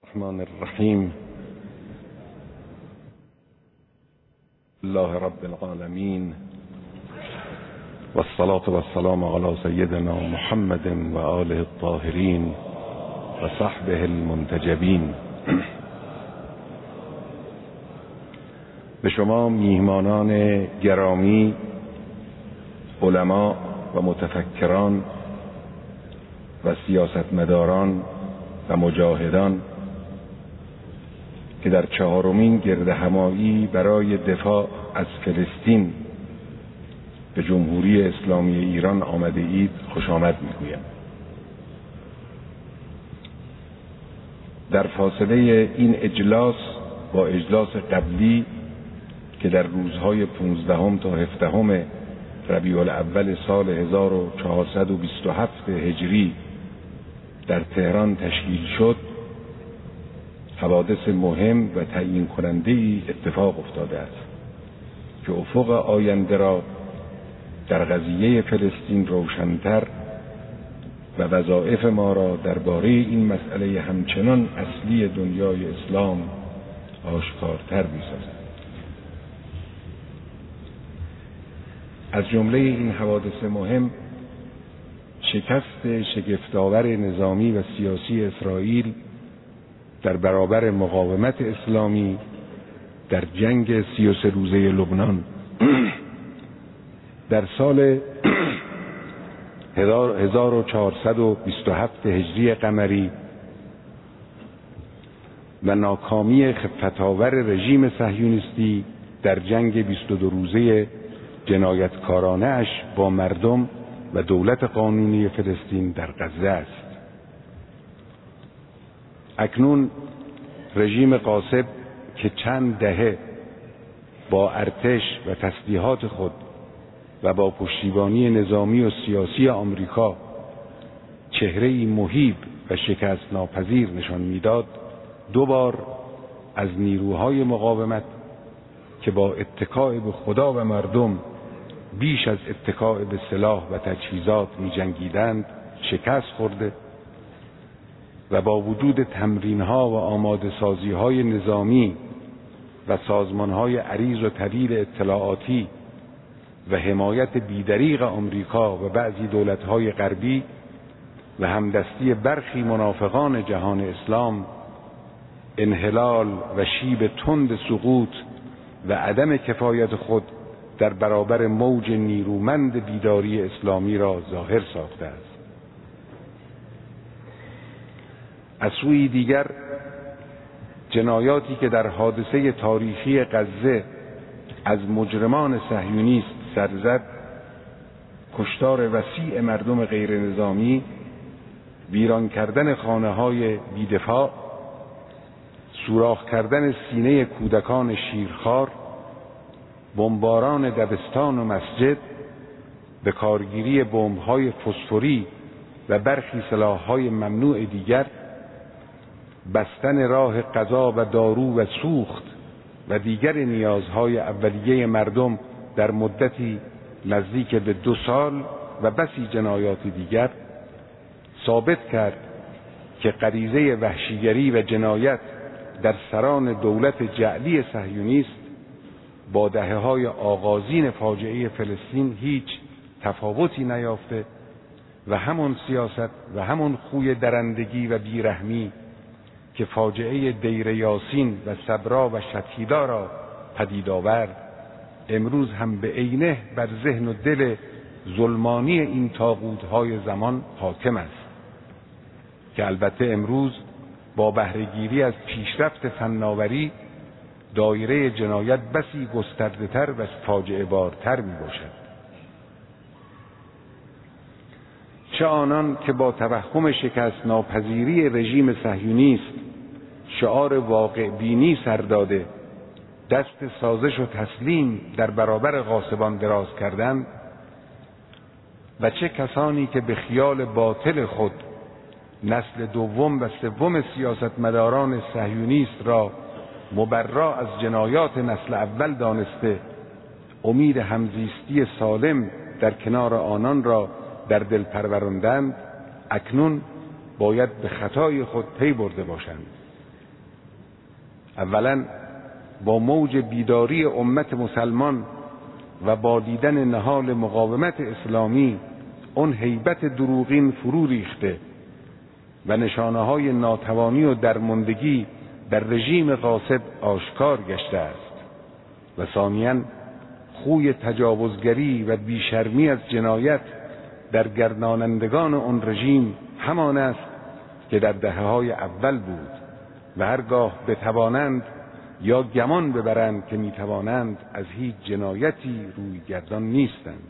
الرحمن الرحیم. الله رب العالمین و الصلاة و السلام علی سیدنا محمد و آله الطاهرین و صحبه المنتجبین. به شما میهمانان گرامی، علما و متفکران و سیاستمداران و مجاهدان که در 4مین گردهمایی برای دفاع از فلسطین به جمهوری اسلامی ایران آمده اید خوش آمد میگویم. در فاصله این اجلاس با اجلاس قبلی که در روزهای 15 تا 17 ربیع الاول سال 1427 هجری در تهران تشکیل شد، حوادث مهم و تعیین کننده‌ای اتفاق افتاده است که افق آینده را در قضیه فلسطین روشن‌تر و وظایف ما را درباره این مسئله همچنان اصلی دنیای اسلام آشکارتر می‌سازد. از جمله این حوادث مهم شکست شگفت‌آور نظامی و سیاسی اسرائیل در برابر مقاومت اسلامی در جنگ 33 روزه لبنان در سال 1427 هجری قمری و ناکامی خفت‌آور رژیم صهیونیستی در جنگ 22 روزه جنایتکارانه اش با مردم و دولت قانونی فلسطین در غزه است. اکنون رژیم غاصب که چند دهه با ارتش و تسلیحات خود و با پشتیبانی نظامی و سیاسی آمریکا چهره‌ای مهیب و شکست ناپذیر نشان میداد، دوبار از نیروهای مقاومت که با اتکاء به خدا و مردم بیش از اتکاء به سلاح و تجهیزات می جنگیدند شکست خورده و با وجود تمرین‌ها و آماده سازی‌های نظامی و سازمان‌های عریض و طویل اطلاعاتی و حمایت بیدریغ آمریکا و بعضی دولت‌های غربی و همدستی برخی منافقان جهان اسلام، انحلال و شیب تند سقوط و عدم کفایت خود در برابر موج نیرومند بیداری اسلامی را ظاهر ساخته است. از سوی دیگر جنایاتی که در حادثه تاریخی غزه از مجرمان صهیونیست سر زد، کشتار وسیع مردم غیر نظامی، ویران کردن خانه‌های بی‌دفاع، سوراخ کردن سینه کودکان شیرخوار، بمباران دبستان و مسجد، به کارگیری بمب‌های فسفوری و برخی سلاح‌های ممنوع دیگر، بستن راه غذا و دارو و سوخت و دیگر نیازهای اولیه مردم در مدتی نزدیک به 2 سال و بسی جنایات دیگر ثابت کرد که غریزه وحشیگری و جنایت در سران دولت جعلی صهیونیست با دهه‌های آغازین فاجعه فلسطین هیچ تفاوتی نیافته و همون سیاست و همون خوی درندگی و بیرحمی که فاجعه دیر یاسین و صبرا و شتیلا را پدید آورد، امروز هم به عینه بر ذهن و دل ظلمانی این طاغوت‌های زمان حاکم است که البته امروز با بهره‌گیری از پیشرفت فناوری دایره جنایت بسی گسترده‌تر و فاجعه بارتر می‌باشد. چه آنان که با توهم شکست ناپذیری رژیم صهیونیست شعار واقع بینی سر داده دست سازش و تسلیم در برابر غاصبان دراز کردند، و چه کسانی که به خیال باطل خود نسل دوم و سوم سیاستمداران صهیونیست را مبرا از جنایات نسل اول دانسته امید همزیستی سالم در کنار آنان را در دل پروراندند، اکنون باید به خطای خود پی برده باشند اولا با موج بیداری امت مسلمان و با دیدن نهال مقاومت اسلامی اون هیبت دروغین فرو ریخته و نشانه‌های ناتوانی و درماندگی در رژیم غاصب آشکار گشته است و ثانیاً خوی تجاوزگری و بیشرمی از جنایت در گردانندگان آن رژیم همان است که در دهه‌های اول بود و هرگاه بتوانند یا گمان ببرند که میتوانند از هیچ جنایتی روی گردان نیستند.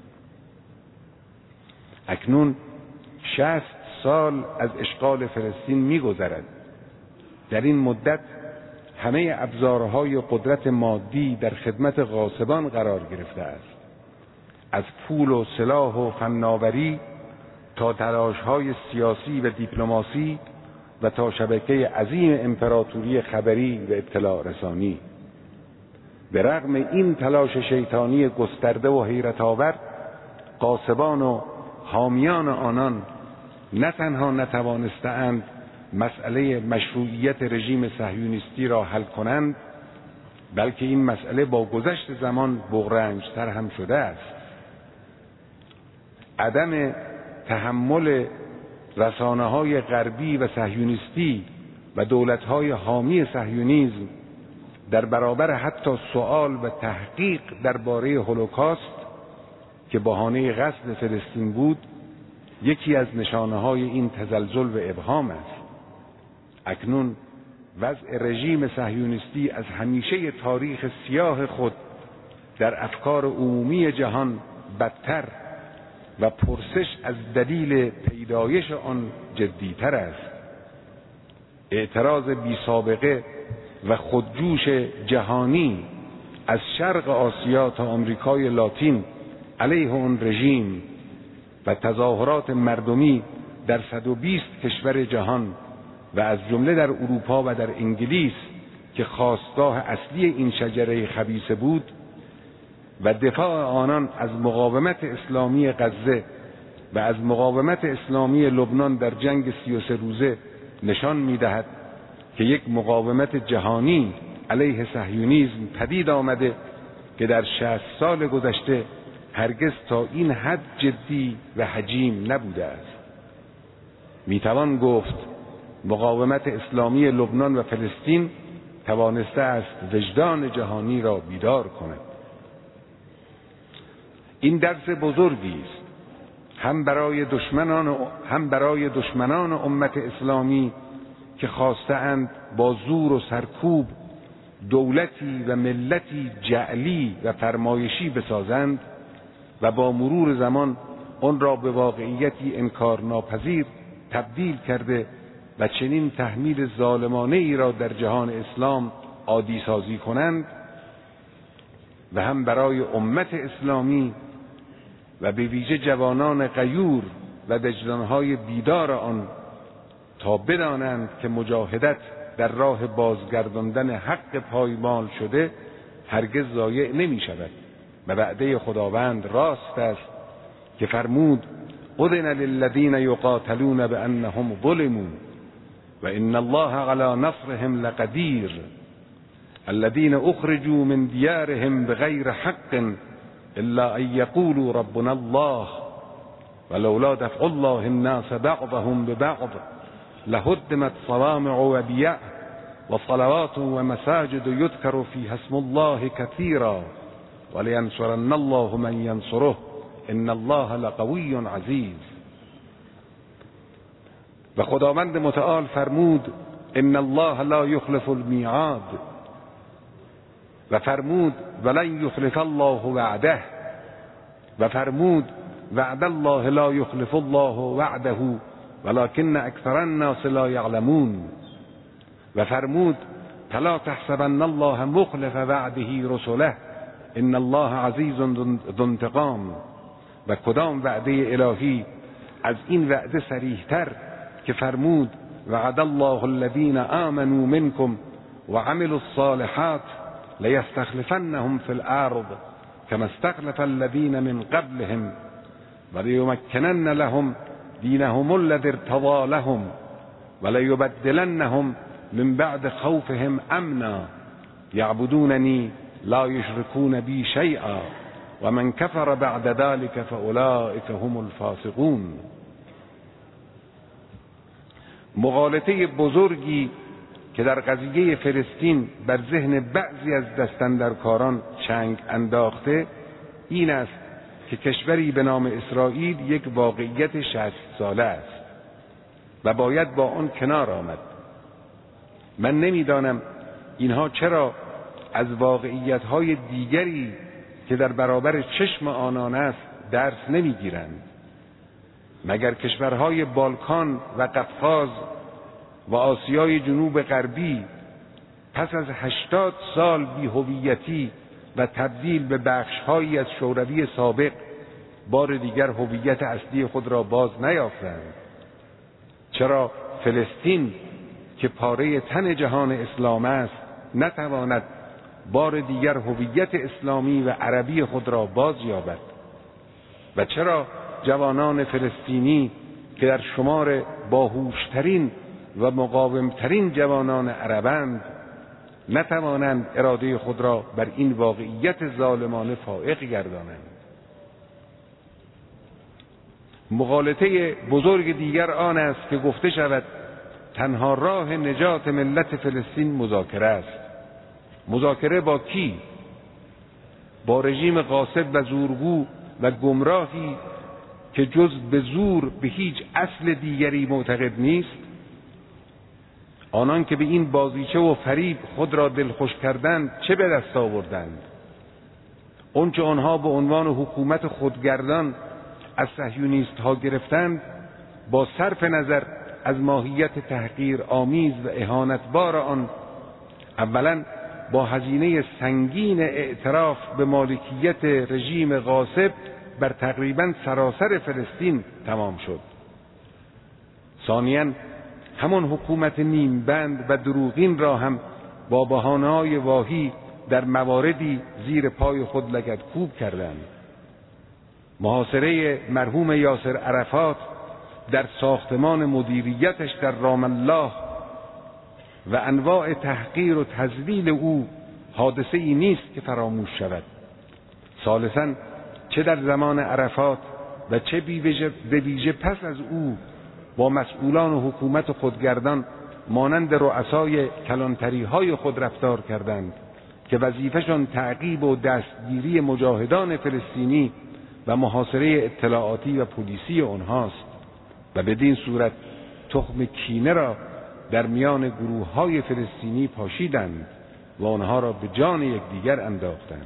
اکنون 60 سال از اشغال فلسطین می‌گذرد. در این مدت همه ابزارهای قدرت مادی در خدمت غاصبان قرار گرفته است، از پول و سلاح و فناوری تا تلاش‌های سیاسی و دیپلماسی و تا شبکه عظیم امپراتوری خبری و اطلاع رسانی. به رغم این تلاش شیطانی گسترده و حیرت آور، غاصبان و حامیان آنان نه تنها نتوانستند مسئله مشروعیت رژیم صهیونیستی را حل کنند، بلکه این مسئله با گذشت زمان بغرنج‌تر هم شده است. عدم تحمل رسانه‌های غربی و صهیونیستی و دولت‌های حامی صهیونیسم در برابر حتی سؤال و تحقیق درباره هولوکاست که بهانه غزو فلسطین بود، یکی از نشانه‌های این تزلزل و ابهام است. اکنون وضع رژیم صهیونیستی از همیشه تاریخ سیاه خود در افکار عمومی جهان بدتر و پرسش از دلیل پیدایش آن جدیتر است. اعتراض بی سابقه و خودجوش جهانی از شرق آسیا تا آمریکای لاتین علیه آن رژیم و تظاهرات مردمی در 120 کشور جهان و از جمله در اروپا و در انگلیس که خاستگاه اصلی این شجره خبیثه بود و دفاع آنان از مقاومت اسلامی غزه و از مقاومت اسلامی لبنان در جنگ 33 روزه نشان می‌دهد که یک مقاومت جهانی علیه صهیونیسم پدید آمده که در 60 سال گذشته هرگز تا این حد جدی و حجیم نبوده است. میتوان گفت مقاومت اسلامی لبنان و فلسطین توانسته است وجدان جهانی را بیدار کند. این درس بزرگی است هم برای دشمنان امت اسلامی که خواستند با زور و سرکوب دولتی و ملتی جعلی و فرمایشی بسازند و با مرور زمان آن را به واقعیتی انکارناپذیر تبدیل کرده و چنین تحمیل ظالمانه ای را در جهان اسلام عادی سازی کنند، و هم برای امت اسلامی و به ویژه جوانان غیور و وجدانهای بیدار آن تا بدانند که مجاهدت در راه بازگرداندن حق پایمال شده هرگز ضایع نمی شود و وعده خداوند راست است که فرمود اذن للذین یقاتلون بانهم ظلموا و ان الله علی نصرهم لقدیر الذین اخرجوا من دیارهم بغیر حق الا ان یقولوا ربنا الله ولولا دفع الله الناس بعضهم ببعض لهدمت صوامع وبیع وصلوات ومساجد یذکر فیها اسم الله كثیرا ولینصرن الله من ینصره ان الله لقوی عزیز. و خداوند متعال فرمود ان الله لا یخلف المیعاد و فرمود ولن یخلف الله وعده و فرمود وعد الله لا یخلف الله وعده ولكن اکثر الناس لا یعلمون و فرمود فلا تحسبن الله مخلف وعده رسله ان الله عزیز ذو انتقام. و کدام وعده الهی از این وعده صریح‌تر که فرمود وعد الله الذین آمنوا منکم وعملوا الصالحات لیستخلفنهم فی الارض كما استخلف الذین من قبلهم وليمكنن لهم دینهم الذی ارتضى لهم وليبدلنهم من بعد خوفهم امنا یعبدوننی لا یشرکون بی شیئا و من کفر بعد ذلك فاولئک هم الفاسقون. مغالطه بزرگی که در قضیه فلسطین بر ذهن بعضی از دستاندرکاران چنگ انداخته این است که کشوری به نام اسرائیل یک واقعیت 60 ساله است و باید با آن کنار آمد. من نمیدانم اینها چرا از واقعیت‌های دیگری که در برابر چشم آنان است درس نمیگیرند. مگر کشورهای بالکان و قفقاز و آسیای جنوب غربی پس از 80 سال بی‌هویتی و تبدیل به بخش‌هایی از شوروی سابق بار دیگر هویت اصلی خود را باز نیافتند؟ چرا فلسطین که پاره تن جهان اسلام است نتواند بار دیگر هویت اسلامی و عربی خود را باز یابد؟ و چرا جوانان فلسطینی که در شمار باهوشترین و مقاومترین جوانان عربند نتوانند اراده خود را بر این واقعیت ظالمانه فائق گردانند؟ مغالطه بزرگ دیگر آن است که گفته شود تنها راه نجات ملت فلسطین مذاکره است. مذاکره با کی؟ با رژیم غاصب و زورگو و گمراهی که جز به زور به هیچ اصل دیگری معتقد نیست؟ آنان که به این بازیچه و فریب خود را دلخوش کردند چه به دست آوردند؟ آنچه آنها به عنوان حکومت خودگردان از صهیونیست ها گرفتند با صرف نظر از ماهیت تحقیر آمیز و اهانتبار آن، اولا با هزینه سنگین اعتراف به مالکیت رژیم غاصب بر تقریبا سراسر فلسطین تمام شد. ثانیاً همان حکومت نیمبند و دروغین را هم با بهانه‌های واهی در مواردی زیر پای خود لگدکوب کردند. محاصره مرحوم یاسر عرفات در ساختمان مدیریتش در رام الله و انواع تحقیر و تذلیل او حادثه ای نیست که فراموش شود. ثالثاً چه در زمان عرفات و چه به ویژه پس از او با مسئولان و حکومت خودگردان مانند رؤسای کلانتری‌های خود رفتار کردند که وظیفه‌شان تعقیب و دستگیری مجاهدان فلسطینی و محاصره اطلاعاتی و پلیسی آنهاست و بدین صورت تخم کینه را در میان گروه‌های فلسطینی پاشیدند و آنها را به جان یکدیگر انداختند.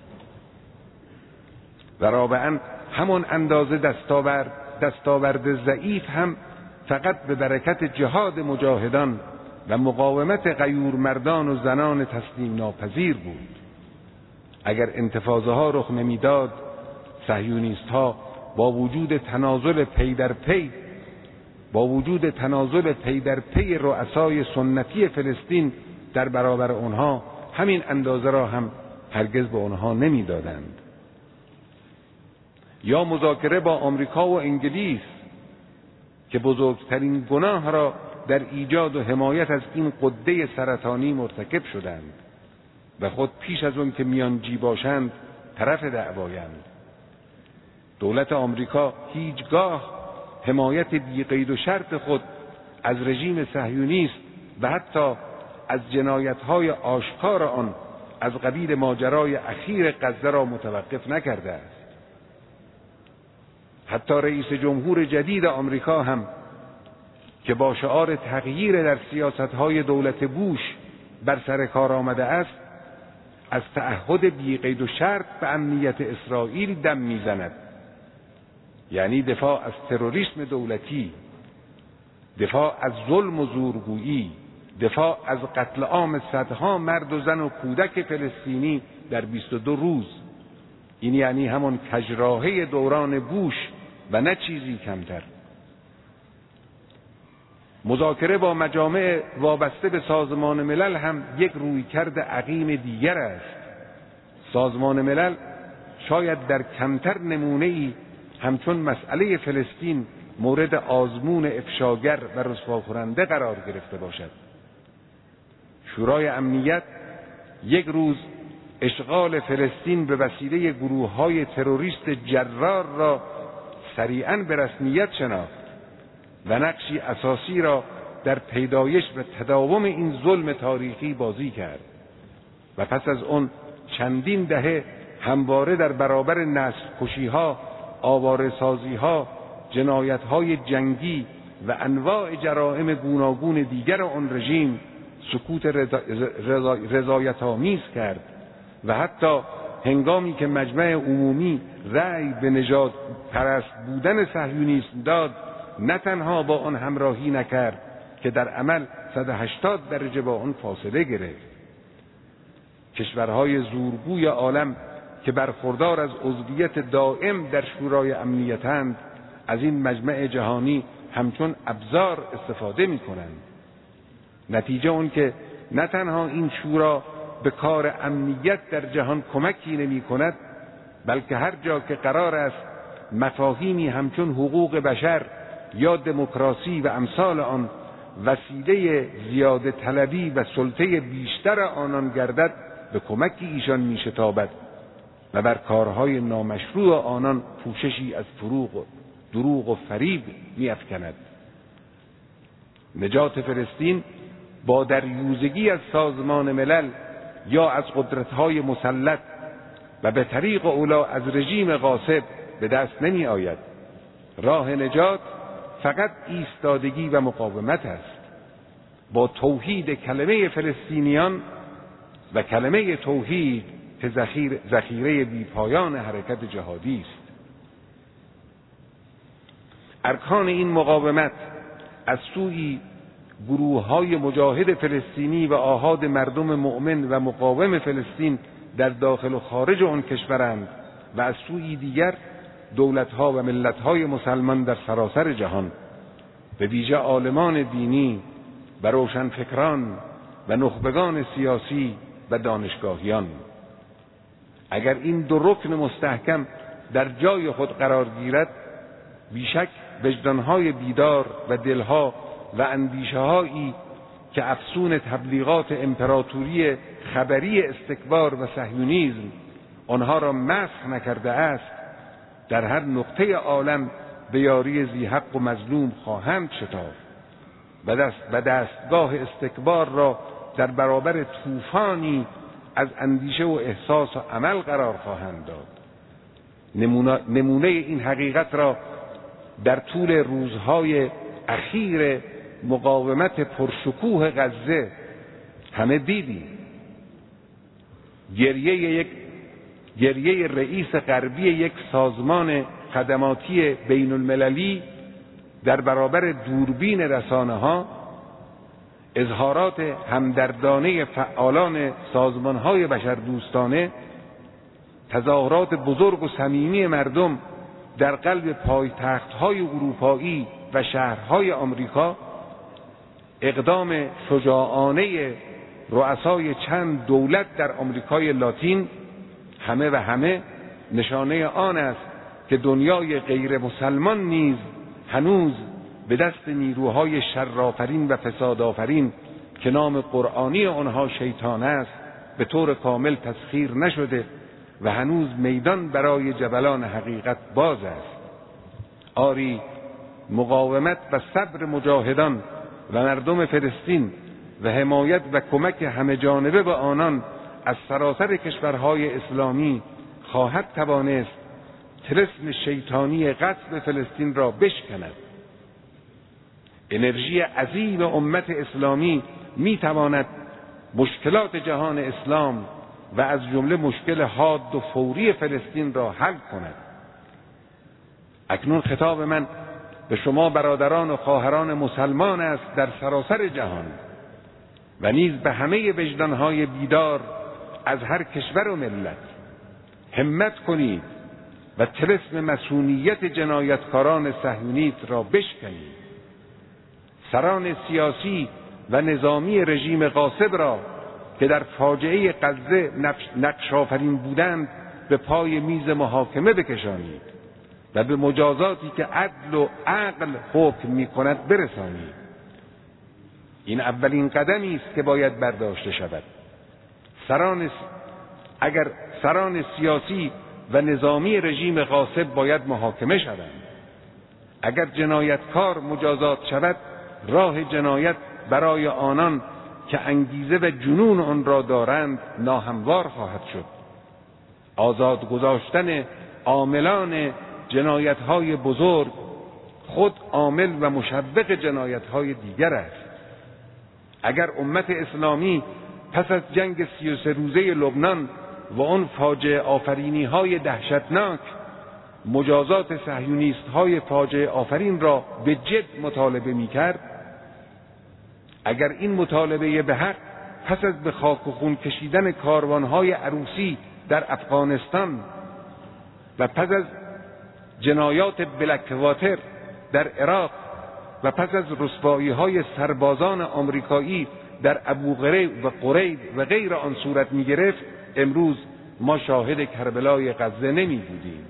و رابعاً همان اندازه دستاورد ضعیف هم فقط به برکت جهاد مجاهدان و مقاومت غیور مردان و زنان تسلیم ناپذیر بود. اگر انتفاضه ها رخ نمیداد، صهیونیست ها با وجود تنازل پی در پی رؤسای سنتی فلسطین در برابر آنها همین اندازه را هم هرگز به آنها نمیدادند. یا مذاکره با آمریکا و انگلیس که بزرگترین گناه را در ایجاد و حمایت از این غده سرطانی مرتکب شدند و خود پیش از اون که میانجی باشند طرف دعوایند. دولت آمریکا هیچگاه حمایت بی قید و شرط خود از رژیم صهیونیست و حتی از جنایت‌های آشکار آن از قبیل ماجرای اخیر غزه را متوقف نکرده است. حتی رئیس جمهور جدید آمریکا هم که با شعار تغییر در سیاست‌های دولت بوش بر سر کار آمده است، از تعهد بی قید و شرط به امنیت اسرائیل دم میزند. یعنی دفاع از تروریسم دولتی، دفاع از ظلم و زورگویی، دفاع از قتل عام صدها مرد و زن و کودک فلسطینی در 22 روز. این یعنی همون کجراهه دوران بوش و نه چیزی کمتر. مذاکره با مجامع وابسته به سازمان ملل هم یک رویکرد عقیم دیگر است. سازمان ملل شاید در کمتر نمونه‌ای همچون مسئله فلسطین مورد آزمون افشاگر و رسواکننده قرار گرفته باشد. شورای امنیت یک روز اشغال فلسطین به وسیله گروه‌های تروریست جرار را سریعاً به رسمیت شناخت و نقشی اساسی را در پیدایش و تداوم این ظلم تاریخی بازی کرد و پس از آن چندین دهه همواره در برابر نسل کشی‌ها، آواره‌سازی‌ها، جنایت‌های جنگی و انواع جرائم گوناگون دیگر آن رژیم سکوت رضایت‌آمیز کرد و حتی هنگامی که مجمع عمومی رأی به نژاد پرست بودن صهیونیسم داد، نه تنها با آن همراهی نکرد که در عمل 180 درجه با آن فاصله گرفت. کشورهای زورگوی عالم که برخوردار از عضویت دائم در شورای امنیتند از این مجمع جهانی همچون ابزار استفاده می‌کنند. نتیجه اون که نه تنها این شورا به کار امنیت در جهان کمکی نمی‌کند، بلکه هر جا که قرار است مفاهیمی همچون حقوق بشر یا دموکراسی و امثال آن وسیله زیاده طلبی و سلطه بیشتر آنان گردد، به کمک ایشان میشتابد و بر کارهای نامشروع آنان پوششی از دروغ و فریب می‌افکند. نجات فلسطین با دریوزگی از سازمان ملل یا از قدرت‌های مسلط و به طریق اولا از رژیم غاصب به دست نمی آید. راه نجات فقط ایستادگی و مقاومت است. با توحید کلمه فلسطینیان و کلمه توحید که ذخیره بیپایان حرکت جهادی است. ارکان این مقاومت از سوی گروه‌های مجاهد فلسطینی و آحاد مردم مؤمن و مقاوم فلسطین در داخل و خارج آن کشورند و از سوی دیگر دولت‌ها و ملت‌های مسلمان در سراسر جهان، به ویژه عالمان دینی و روشنفکران و نخبگان سیاسی و دانشگاهیان. اگر این دو رکن مستحکم در جای خود قرار گیرد، بیشک وجدان‌های بیدار و دلها و اندیشه‌هایی که افسون تبلیغات امپراتوری خبری استکبار و صهیونیسم آنها را مسخ نکرده است، در هر نقطه عالم به یاری ذی‌حق و مظلوم خواهند شتافت و دستگاه استکبار را در برابر طوفانی از اندیشه و احساس و عمل قرار خواهند داد. نمونه این حقیقت را در طول روزهای اخیر مقاومت پرشکوه غزه همه دیدیم. گریه رئیس غربی یک سازمان خدماتی بین المللی در برابر دوربین رسانه‌ها، اظهارات همدردانه فعالان سازمان‌های بشردوستانه، تظاهرات بزرگ و صمیمی مردم در قلب پایتخت‌های اروپایی و شهرهای آمریکا، اقدام شجاعانه رؤسای چند دولت در آمریکای لاتین، همه نشانه آن است که دنیای غیر مسلمان نیز هنوز به دست نیروهای شرآفرین و فسادآفرین که نام قرآنی آنها شیطان است به طور کامل تسخیر نشده و هنوز میدان برای جبلان حقیقت باز است. آری، مقاومت و صبر مجاهدان و مردم فلسطین و حمایت و کمک همه جانبه به آنان از سراسر کشورهای اسلامی خواهد توانست طلسم شیطانی غصب فلسطین را بشکند. انرژی عظیم امت اسلامی می تواند مشکلات جهان اسلام و از جمله مشکل حاد و فوری فلسطین را حل کند. اکنون خطاب من به شما برادران و خواهران مسلمان است در سراسر جهان و نیز به همه وجدانهای بیدار از هر کشور و ملت. همت کنید و طلسم مصونیت جنایتکاران صهیونیست را بشکنید. سران سیاسی و نظامی رژیم غاصب را که در فاجعه غزه نقش آفرین بودند به پای میز محاکمه بکشانید و به مجازاتی که عدل و عقل حکم می کند برسانید. این اولین قدمی است که باید برداشته شود. اگر سران سیاسی و نظامی رژیم غاصب باید محاکمه شوند. اگر جنایتکار مجازات شود، راه جنایت برای آنان که انگیزه و جنون آن را دارند ناهموار خواهد شد. آزاد گذاشتن عاملان جنایت‌های بزرگ خود عامل و مشوق جنایت‌های دیگر است. اگر امت اسلامی پس از جنگ 33 روزه لبنان و آن فاجعه آفرینی‌های دهشتناک مجازات صهیونیست‌های فاجعه آفرین را به جد مطالبه می‌کرد، اگر این مطالبه به حق پس از به خاک و خون کشیدن کاروان‌های عروسی در افغانستان و پس از جنایات بلک‌واتر در عراق و پس از رسوایی‌های سربازان آمریکایی در ابو غریب و قرید و غیر آن صورت می‌گرفت، امروز ما شاهد کربلای غزه نمی‌بودیم.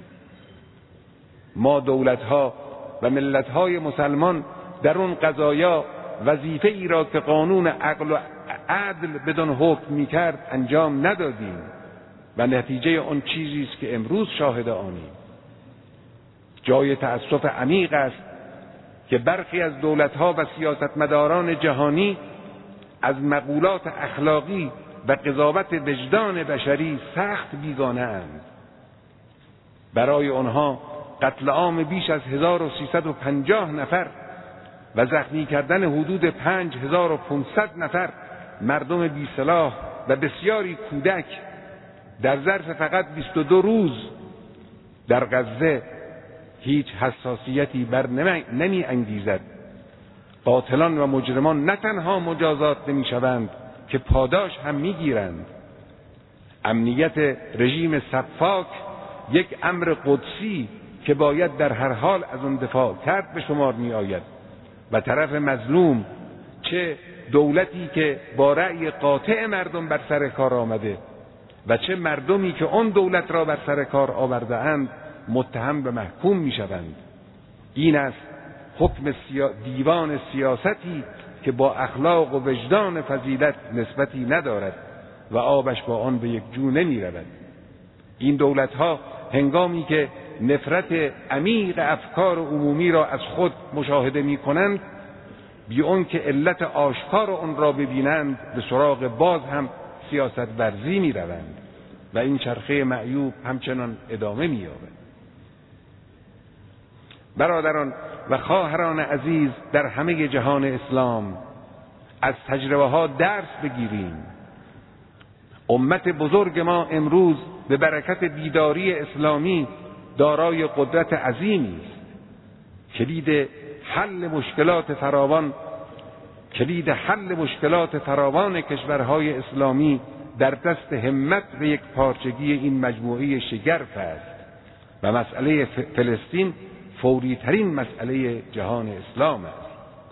ما دولت‌ها و ملت‌های مسلمان در اون قضایا وظیفه ای را که قانون عقل و عدل بدون حکم می‌کرد انجام ندادیم و نتیجه آن چیزی است که امروز شاهد آنیم. جای تأسف عمیق است که برخی از دولت‌ها و سیاستمداران جهانی از مقولات اخلاقی و قضاوت وجدان بشری سخت بیگانه اند. برای آنها قتل عام بیش از 1350 نفر و زخمی کردن حدود 5500 نفر مردم بی سلاح و بسیاری کودک در ظرف فقط 22 روز در غزه هیچ حساسیتی بر نمی انگیزد. قاتلان و مجرمان نه تنها مجازات نمی شوند که پاداش هم می گیرند. امنیت رژیم سفاک یک امر قدسی که باید در هر حال از آن دفاع کرد به شمار می آید و طرف مظلوم، چه دولتی که با رأی قاطع مردم بر سر کار آمده و چه مردمی که آن دولت را بر سر کار آورده اند، متهم به محکوم می شوند. این است حکم دیوان سیاستی که با اخلاق و وجدان فضیلت نسبتی ندارد و آبش با آن به یک جو نمی رود. این دولت‌ها هنگامی که نفرت عمیق افکار عمومی را از خود مشاهده می کنند، بی آن که علت آشکار آن را ببینند به سراغ باز هم سیاست ورزی می روند و این چرخه معیوب همچنان ادامه می یابد. برادران و خواهران عزیز در همه جهان اسلام، از تجربه ها درس بگیریم. امت بزرگ ما امروز به برکت بیداری اسلامی دارای قدرت عظیمی است. کلید حل مشکلات فراوان کشورهای اسلامی در دست همت و یک پارچگی این مجموعه شگرف است و مسئله فلسطین فوری ترین مسئله جهان اسلام است.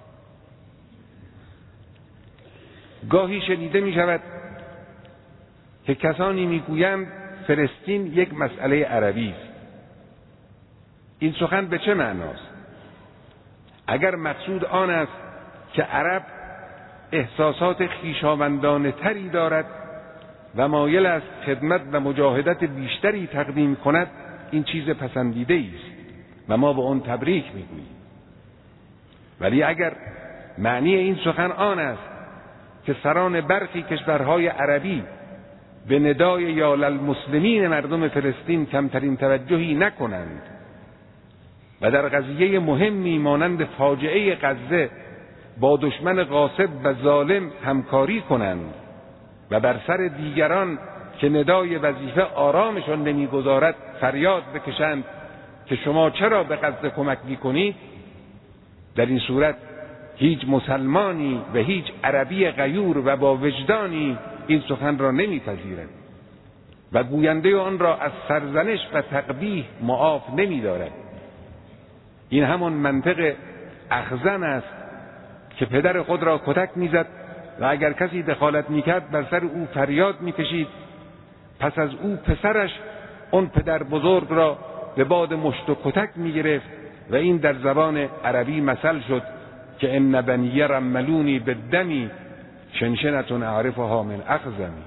گاهی شنیده می شود که کسانی می گویند فلسطین یک مسئله عربی است. این سخن به چه معناست؟ اگر مقصود آن است که عرب احساسات خویشاوندانه تری دارد و مایل است خدمت و مجاهدت بیشتری تقدیم کند، این چیز پسندیده است و ما به آن تبریک میگوییم. ولی اگر معنی این سخن آن است که سران برخی کشورهای عربی به ندای یا للمسلمین مردم فلسطین کمترین توجهی نکنند و در قضیه مهمی مانند فاجعه غزه با دشمن غاصب و ظالم همکاری کنند و بر سر دیگران که ندای وظیفه آرامشان نمیگذارد فریاد بکشند که شما چرا به غزه کمک میکنید، در این صورت هیچ مسلمانی و هیچ عربی غیور و با وجدانی این سخن را نمیپذیرد و گوینده آن را از سرزنش و تقبیح معاف نمیدارد. این همان منطق اخزن است که پدر خود را کتک میزد و اگر کسی دخالت میکرد بر سر او فریاد میکشید، پس از او پسرش اون پدر بزرگ را به باد مشت و کتک میگرفت و این در زبان عربی مثل شد که ان بنی رملونی بالدمی شنشنة اعرفها من اخزمی.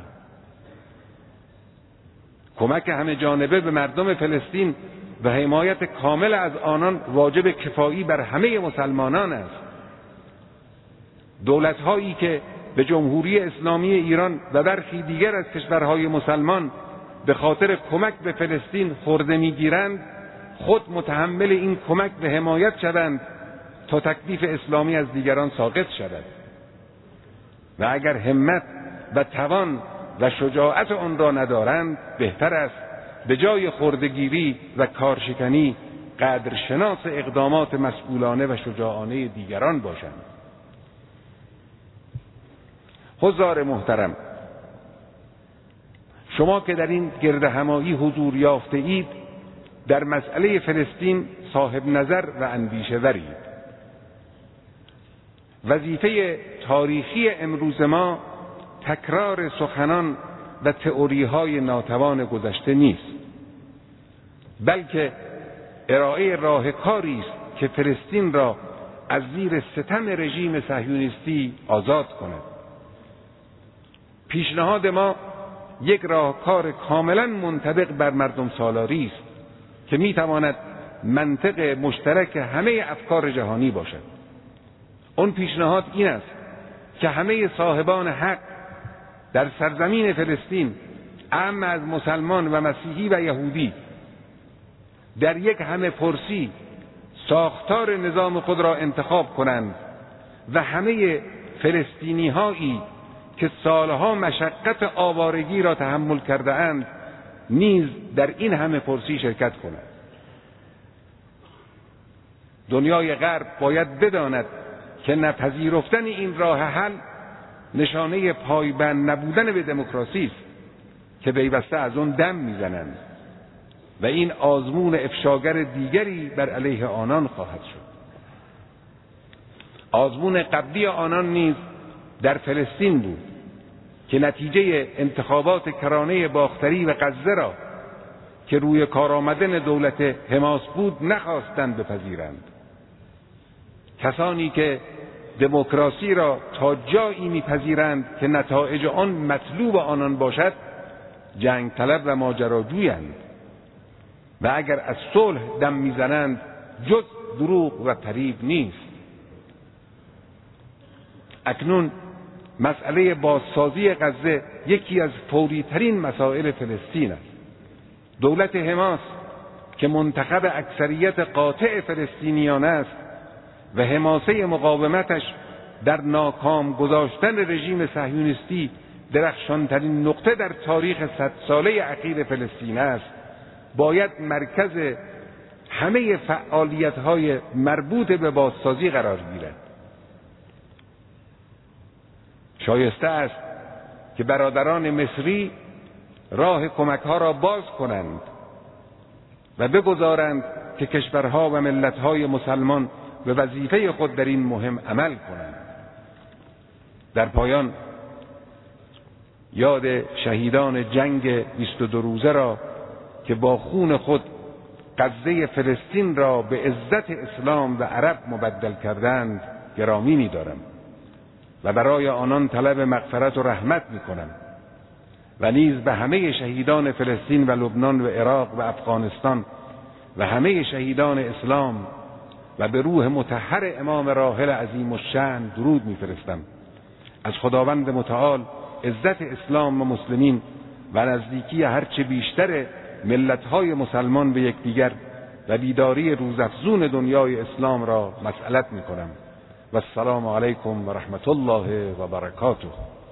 کمک همه جانبه به مردم فلسطین و حمایت کامل از آنان واجب کفایی بر همه مسلمانان است. دولت‌هایی که به جمهوری اسلامی ایران و برخی دیگر از کشورهای مسلمان به خاطر کمک به فلسطین خرده می‌گیرند، خود متحمل این کمک و حمایت شوند تا تکلیف اسلامی از دیگران ساقط شود. و اگر همت و توان و شجاعت آن را ندارند، بهتر است به جای خردگیری و کارشکنی قدرشناس اقدامات مسئولانه و شجاعانه دیگران باشند. حضار محترم، شما که در این گردهمایی حضور یافته اید، در مسئله فلسطین صاحب نظر و اندیشه ورید. وظیفه تاریخی امروز ما تکرار سخنان و تئوری‌های ناتوان گذشته نیست، بلکه ارائه راه کاری است که فلسطین را از زیر ستم رژیم صهیونیستی آزاد کند. پیشنهاد ما یک راهکار کاملا منطبق بر مردم سالاری است که میتواند منطق مشترک همه افکار جهانی باشد. اون پیشنهاد این است که همه صاحبان حق در سرزمین فلسطین، اعم از مسلمان و مسیحی و یهودی، در یک همه پرسی ساختار نظام خود را انتخاب کنند و همه فلسطینی هایی که سالها مشقت آوارگی را تحمل کرده اند نیز در این همه پرسی شرکت کنند. دنیای غرب باید بداند که نپذیرفتن این راه حل نشانه پایبند نبودن به دموکراسی است که پیوسته از آن دم میزنند و این آزمون افشاگر دیگری بر علیه آنان خواهد شد. آزمون قبلی آنان نیز در فلسطین بود که نتیجه انتخابات کرانه باختری و غزه را که روی کار آمدن دولت حماس بود نخواستند بپذیرند. کسانی که دموکراسی را تا جایی میپذیرند که نتایج آن مطلوب آنان باشد، جنگ طلب و ماجراجویند و اگر از صلح دم میزنند جز دروغ و فریب نیست. اکنون مسئله بازسازی غزه یکی از فوری ترین مسائل فلسطین است. دولت حماس که منتخب اکثریت قاطع فلسطینیان است و حماسه مقاومتش در ناکام گذاشتن رژیم صهیونیستی درخشانترین نقطه در تاریخ 100 ساله اخیر فلسطین است، باید مرکز همه فعالیت‌های مربوط به بازسازی قرار گیرد. شایسته است که برادران مصری راه کمک‌ها را باز کنند و بگذارند که کشورها و ملت‌های مسلمان به وظیفه خود در این مهم عمل کنند. در پایان یاد شهیدان جنگ 22 روزه را که با خون خود غزه فلسطین را به عزت اسلام و عرب مبدل کردند گرامی می‌دارم و برای آنان طلب مغفرت و رحمت می‌کنم و نیز به همه شهیدان فلسطین و لبنان و عراق و افغانستان و همه شهیدان اسلام و به روح مطهر امام راحل عظیم الشأن درود می‌فرستم. از خداوند متعال عزت اسلام و مسلمین و نزدیکی هرچه بیشتر ملت‌های مسلمان به یکدیگر و بیداری روزافزون دنیای اسلام را مسئلت می‌کنم و السلام علیکم و رحمت الله و برکاته.